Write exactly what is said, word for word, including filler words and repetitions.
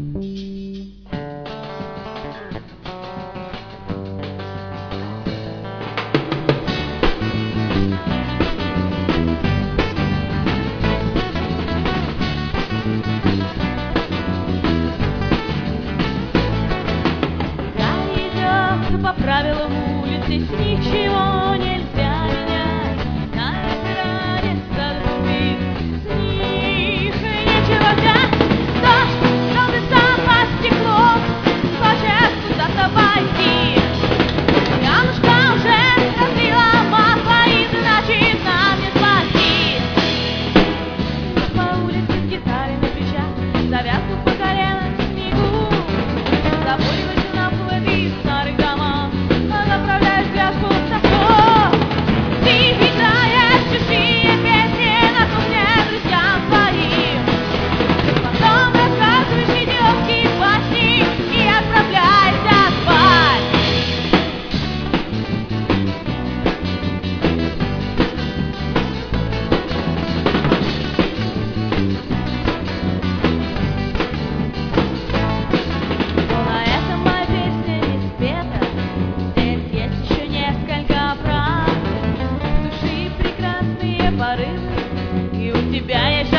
По правилам улицы ничего нельзя менять. На экране столбы, с них нечего взять. Дождь, колдыса по стеклу, хочет куда-то войти. Янушка уже разлила масло, и значит нам не спастись. По улице с гитарой на плечах, завязнув по колено в снегу, заборивайся на плыви старых домов, направляешь пляжку в тоску. Ты играешь чужие песни на кухне друзьям своим, потом рассказываешь идиотские басни и отправляешься спать. Но на этом моя песня не спета. Здесь есть еще несколько прав. В души прекрасные порывы, и у тебя есть